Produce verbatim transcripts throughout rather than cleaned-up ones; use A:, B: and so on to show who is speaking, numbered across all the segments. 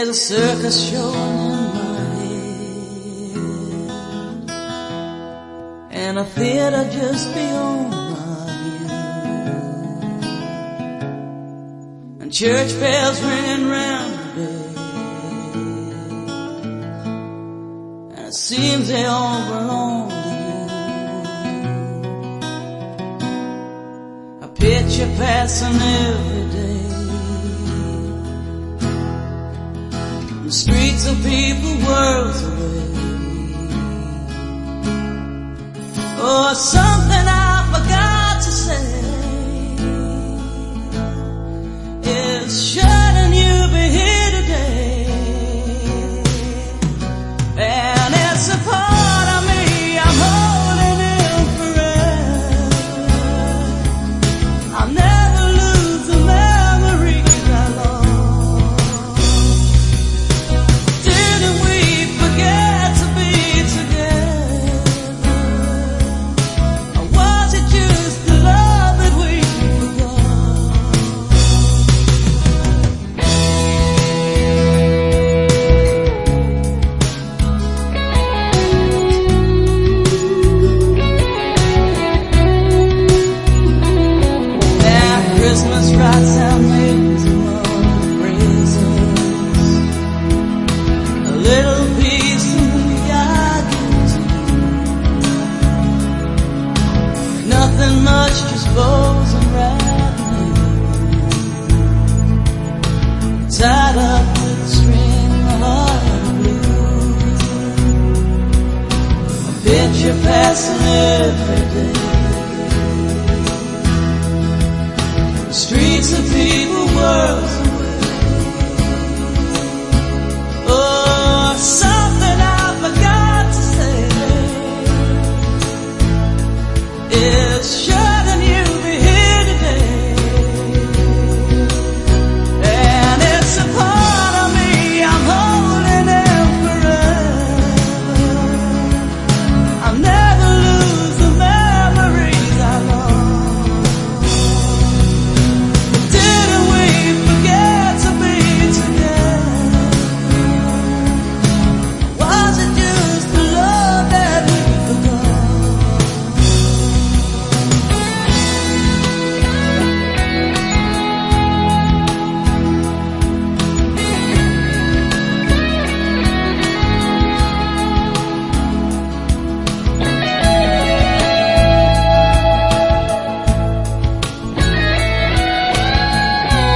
A: There's a circus showing in my head, and a theater just beyond my view, and church bells ringing round the day, and it seems they all belong to you. A picture passing every day, the streets of people worlds away. Oh, something I forgot to say is shouldn't you be here today? And it's a part of me I'm holding in forever. I'll never lose the memories I lost. Christmas rides out names among the presents, a little piece of me I give to you. Nothing much, just bows and rattling, tied up with a string of heart blue. A picture passing every day, streets of people worlds away. Oh, something I forgot to say is shouldn't you be here today? And it's a part of me I'm holding in forever. I'll never lose the memories I lost.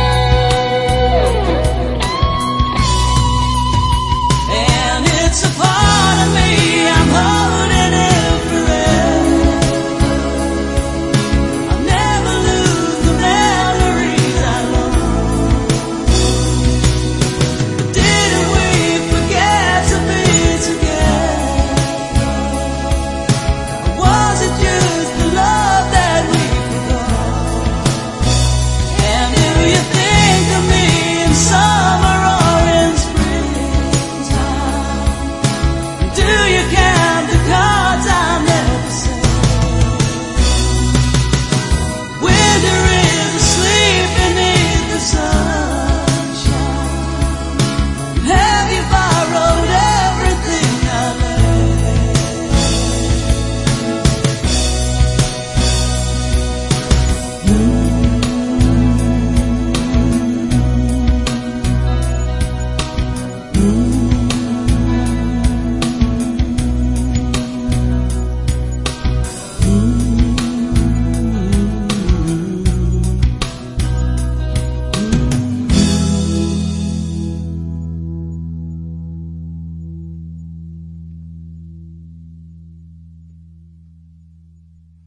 A: It's a